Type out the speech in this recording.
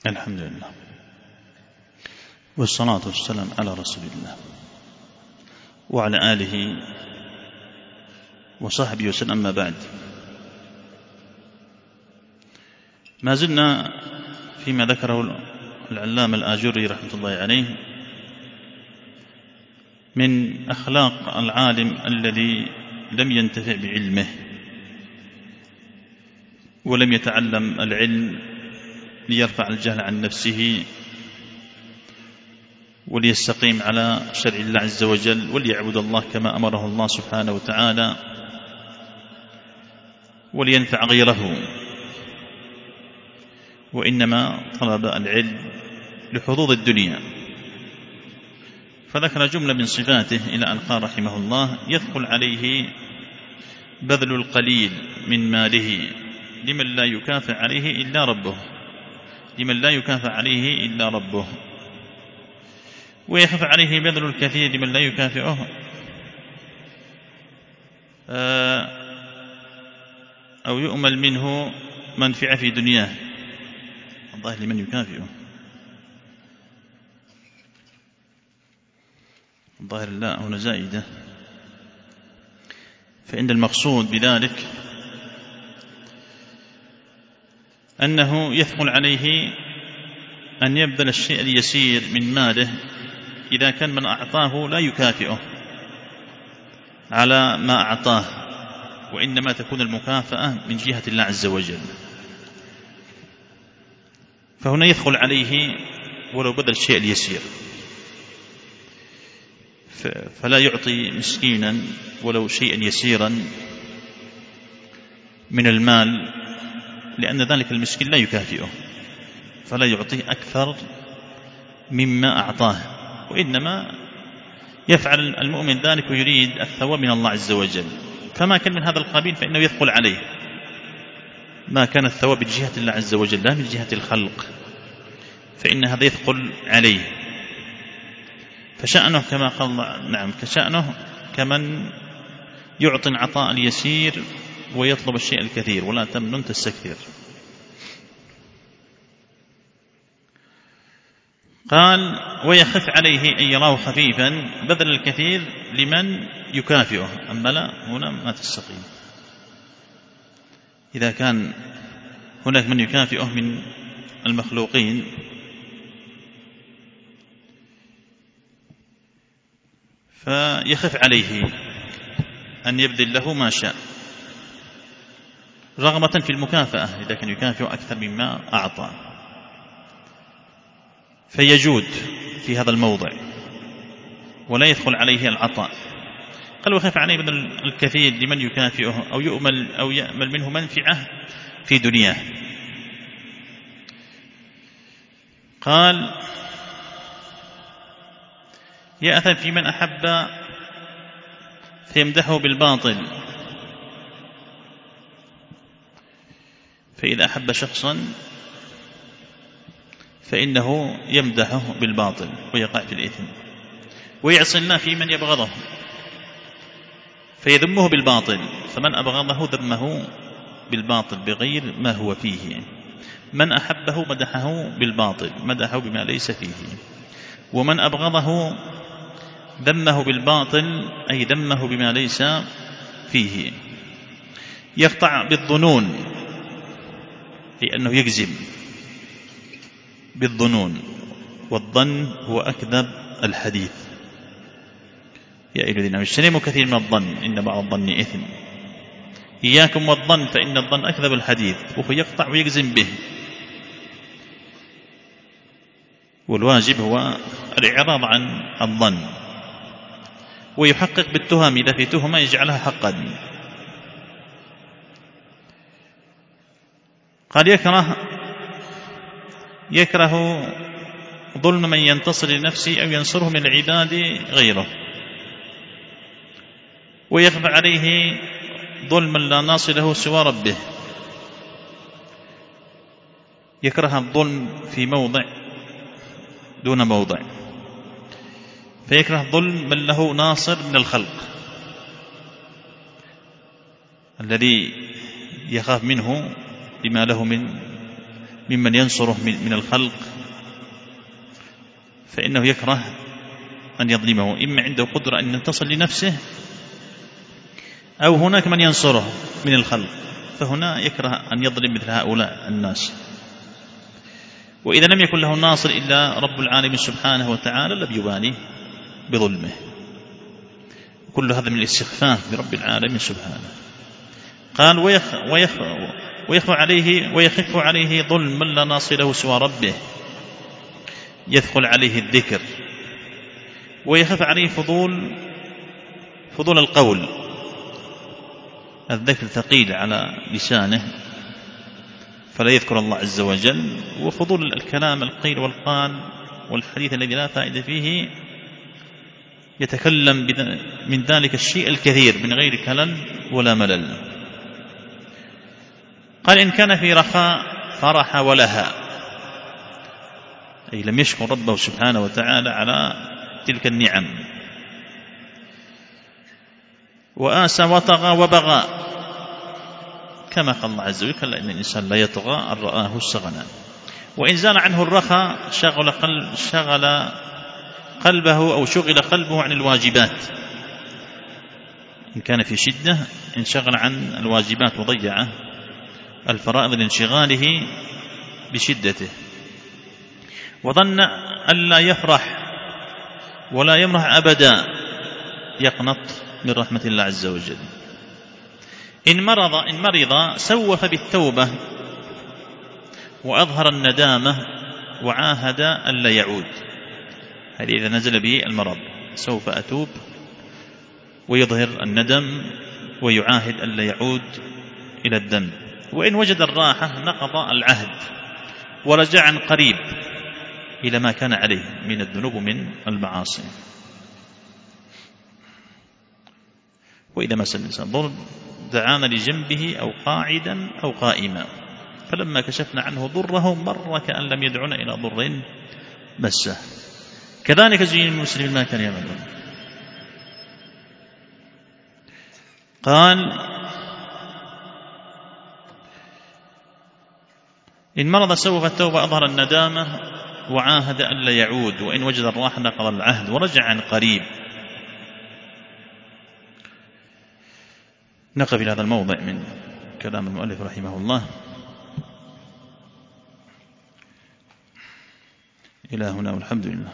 الحمد لله والصلاة والسلام على رسول الله وعلى آله وصحبه وسلم. أما بعد، ما زلنا فيما ذكره العلامة الآجري رحمة الله عليه من أخلاق العالم الذي لم ينتفع بعلمه ولم يتعلم العلم ليرفع الجهل عن نفسه وليستقيم على شرع الله عز وجل وليعبد الله كما أمره الله سبحانه وتعالى ولينفع غيره، وإنما طلب العلم لحظوظ الدنيا. فذكر جملة من صفاته إلى أن قال رحمه الله: يثقل عليه بذل القليل من ماله لمن لا يكافئ عليه إلا ربه، لمن لا يكافئ عليه إلا ربه، ويخف عليه بذل الكثير لمن لا يكافئه أو يؤمل منه منفعة في دنياه. الظاهر لمن يكافئه، الظاهر لا هنا زائدة، فإن المقصود بذلك أنه يثقل عليه أن يبذل الشيء اليسير من ماله إذا كان من أعطاه لا يكافئه على ما أعطاه، وإنما تكون المكافأة من جهة الله عز وجل. فهنا يثقل عليه ولو بذل الشيء اليسير، فلا يعطي مسكينا ولو شيئا يسيرا من المال، لأن ذلك المسكين لا يكافئه، فلا يعطيه أكثر مما أعطاه، وإنما يفعل المؤمن ذلك ويريد الثواب من الله عز وجل. فما كان من هذا القبيل فإنه يثقل عليه، ما كان الثواب من جهة الله عز وجل لا من جهة الخلق، فإن هذا يثقل عليه. فشأنه كما قال الله، نعم، كشأنه كمن يعطي العطاء اليسير ويطلب الشيء الكثير، ولا تمنن تستكثر. قال: ويخف عليه أن يراه خفيفا بذل الكثير لمن يكافئه. أما لا، هنا ما تستقيم. إذا كان هناك من يكافئه من المخلوقين فيخف عليه أن يبذل له ما شاء رغبة في المكافأة إذا كان يكافئ أكثر مما أعطى، فيجود في هذا الموضع ولا يدخل عليه العطاء. قال: وخف عليه بذل الكثير لمن يكافئه أو يأمل منه منفعة في دنياه. قال: يأثم في من أحب فيمدحه بالباطل، فإذا أحب شخصا فإنه يمدحه بالباطل ويقع في الإثم، ويعصي الله في من يبغضه فيذمه بالباطل، فمن أبغضه ذمه بالباطل بغير ما هو فيه، من أحبه مدحه بالباطل مدحه بما ليس فيه، ومن أبغضه ذمه بالباطل أي ذمه بما ليس فيه. يقطع بالظنون أي أنه يجزم بالظنون، والظن هو أكذب الحديث. يا أيها الذين آمنوا اجتنبوا كثير من الظن إن بعض الظن إثم، إياكم والظن فإن الظن أكذب الحديث. وهو يقطع ويجزم به، والواجب هو الإعراض عن الظن، ويحقق بالتهم إذا في تهمة يجعلها حقا. قال: يكره ظلم من ينتصر لنفسه أو ينصره من العباد غيره، ويخفى عليه ظلم لا ناصر له سوى ربه. يكره الظلم في موضع دون موضع، فيكره ظلم من له ناصر من الخلق الذي يخاف منه بما له من ممن ينصره من الخلق، فإنه يكره أن يظلمه، إما عنده قدرة أن ينتصر لنفسه، أو هناك من ينصره من الخلق، فهنا يكره أن يظلم مثل هؤلاء الناس. وإذا لم يكن له ناصر إلا رب العالمين سبحانه وتعالى لم يبالي بظلمه. كل هذا من الاستخفاف برب العالمين سبحانه. قال ويخف عليه ظلم من لا ناصر له سوى ربه، يثقل عليه الذكر، ويخف عليه فضول القول، الذكر ثقيل على لسانه فلا يذكر الله عز وجل، وفضول الكلام القيل والقال والحديث الذي لا فائدة فيه يتكلم من ذلك الشيء الكثير من غير كلل ولا ملل. قال إن كان في رخاء فرح ولها، أي لم يشكر ربه سبحانه وتعالى على تلك النعم، وآسى وطغى وبغى، كما قال الله عز وجل إن الإنسان لا يطغى أن رآه استغنى. وإن زال عنه الرخاء شغل قلبه عن الواجبات، إن كان في شدة انشغل عن الواجبات وضيع الفرائض لانشغاله بشدته، وظن ألا يفرح ولا يمرح أبدا، يقنط من رحمة الله عز وجل. إن مرض سوف بالتوبة وأظهر الندامة وعاهد ألا يعود. هذه إذا نزل به المرض سوف أتوب، ويظهر الندم ويعاهد ألا يعود إلى الذنب. وإن وجد الراحة نقض العهد ورجع عن قريب إلى ما كان عليه من الذنوب من المعاصي. وإذا مس الإنسان ضر دعانا لجنبه أو قاعدا أو قائما، فلما كشفنا عنه ضره مر كأن لم يدعنا إلى ضر مسه. كذلك زين المسلمين ما كان يعملون. قال إن مرض سوف التوبة أظهر الندامة وعاهد ألا يعود، وإن وجد الراحة نقض العهد ورجع عن قريب. نقف إلى هذا الموضع من كلام المؤلف رحمه الله. إلى هنا والحمد لله.